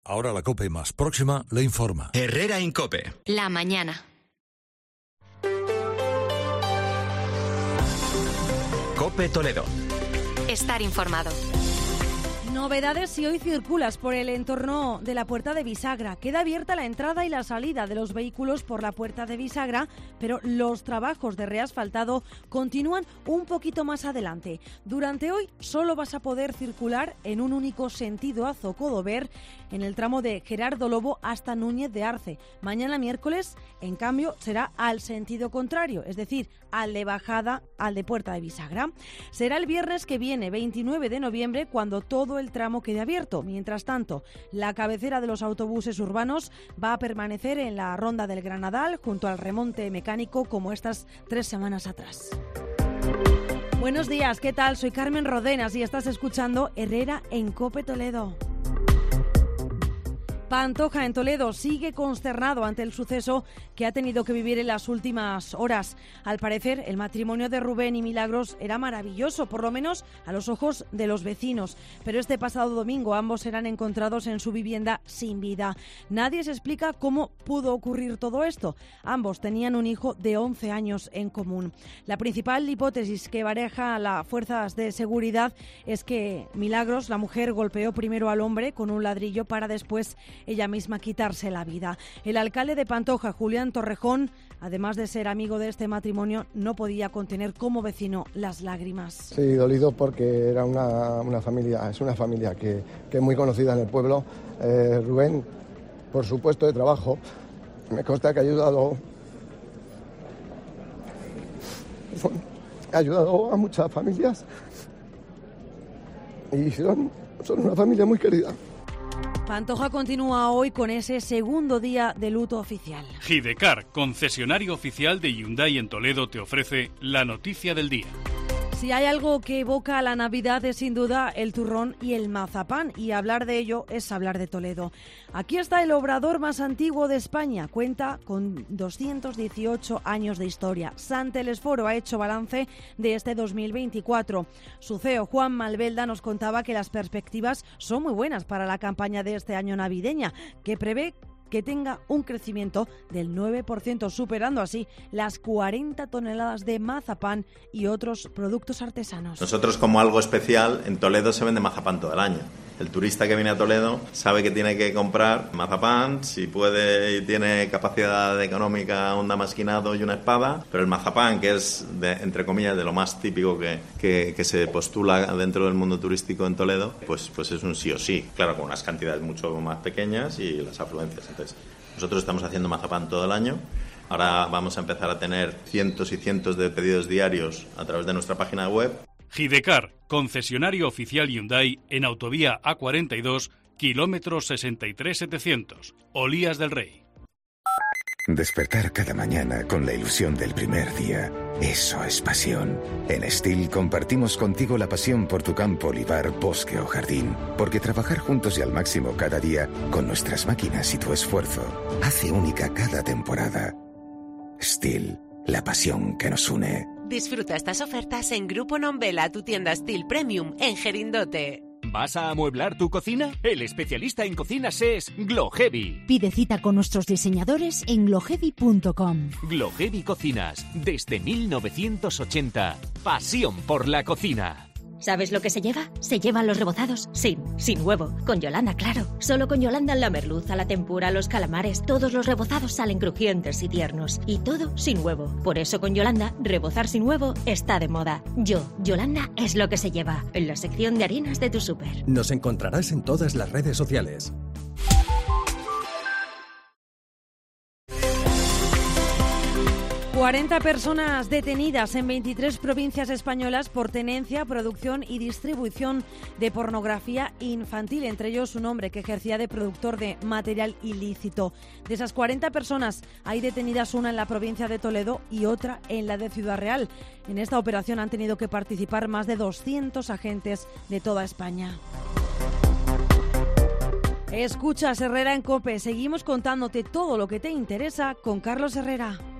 Ahora la COPE más próxima le informa. Herrera en COPE. La mañana. COPE Toledo. Estar informado. Novedades si hoy circulas por el entorno de la Puerta de Bisagra. Queda abierta la entrada y la salida de los vehículos por la Puerta de Bisagra, pero los trabajos de reasfaltado continúan un poquito más adelante. Durante hoy solo vas a poder circular en un único sentido a Zocodover, en el tramo de Gerardo Lobo hasta Núñez de Arce. Mañana miércoles, en cambio, será al sentido contrario, es decir, al de bajada, al de Puerta de Bisagra. Será el viernes que viene, 29 de noviembre, cuando todo el tramo quede abierto. Mientras tanto, la cabecera de los autobuses urbanos va a permanecer en la Ronda del Granadal, junto al remonte mecánico, como estas 3 semanas atrás. Buenos días, ¿qué tal? Soy Carmen Rodenas y estás escuchando Herrera en COPE Toledo. Pantoja, en Toledo, sigue consternado ante el suceso que ha tenido que vivir en las últimas horas. Al parecer, el matrimonio de Rubén y Milagros era maravilloso, por lo menos a los ojos de los vecinos. Pero este pasado domingo ambos eran encontrados en su vivienda sin vida. Nadie se explica cómo pudo ocurrir todo esto. Ambos tenían un hijo de 11 años en común. La principal hipótesis que baraja las fuerzas de seguridad es que Milagros, la mujer, golpeó primero al hombre con un ladrillo para después ella misma quitarse la vida. El alcalde de Pantoja, Julián Torrejón, además de ser amigo de este matrimonio, no podía contener como vecino las lágrimas. Sí, dolido porque era una familia, es una familia que es muy conocida en el pueblo. Rubén, por su puesto de trabajo, me consta que ha ayudado a muchas familias y son una familia muy querida. Pantoja continúa hoy con ese segundo día de luto oficial. Gidecar, concesionario oficial de Hyundai en Toledo, te ofrece la noticia del día. Si hay algo que evoca a la Navidad es sin duda el turrón y el mazapán, y hablar de ello es hablar de Toledo. Aquí está el obrador más antiguo de España, cuenta con 218 años de historia. Sant Telesforo ha hecho balance de este 2024. Su CEO, Juan Malvelda, nos contaba que las perspectivas son muy buenas para la campaña de este año navideña, que prevé que tenga un crecimiento del 9%, superando así las 40 toneladas de mazapán y otros productos artesanos. Nosotros, como algo especial, en Toledo se vende mazapán todo el año. El turista que viene a Toledo sabe que tiene que comprar mazapán, si puede y tiene capacidad económica, un damasquinado y una espada, pero el mazapán, que es, entre comillas, de lo más típico que se postula dentro del mundo turístico en Toledo, pues es un sí o sí, claro, con unas cantidades mucho más pequeñas y las afluencias. Entonces, nosotros estamos haciendo mazapán todo el año. Ahora vamos a empezar a tener cientos y cientos de pedidos diarios a través de nuestra página web. Gidecar, concesionario oficial Hyundai en autovía A42, kilómetro 63700, Olías del Rey. Despertar cada mañana con la ilusión del primer día, eso es pasión. En STIL compartimos contigo la pasión por tu campo, olivar, bosque o jardín, porque trabajar juntos y al máximo cada día, con nuestras máquinas y tu esfuerzo, hace única cada temporada. STIL, la pasión que nos une. Disfruta estas ofertas en Grupo Nombela, tu tienda STIL Premium en Gerindote. ¿Vas a amueblar tu cocina? El especialista en cocinas es Gloheavy. Pide cita con nuestros diseñadores en gloheavy.com. Gloheavy Cocinas, desde 1980. Pasión por la cocina. ¿Sabes lo que se lleva? Se llevan los rebozados sin huevo. Con Yolanda, claro. Solo con Yolanda la merluza, la tempura, los calamares, todos los rebozados salen crujientes y tiernos. Y todo sin huevo. Por eso con Yolanda, rebozar sin huevo está de moda. Yolanda es lo que se lleva. En la sección de harinas de tu súper. Nos encontrarás en todas las redes sociales. ...40 personas detenidas en 23 provincias españolas por tenencia, producción y distribución de pornografía infantil. Entre ellos un hombre que ejercía de productor de material ilícito. De esas 40 personas hay detenidas una en la provincia de Toledo y otra en la de Ciudad Real. En esta operación han tenido que participar más de 200 agentes de toda España. Escuchas Herrera en COPE. Seguimos contándote todo lo que te interesa con Carlos Herrera.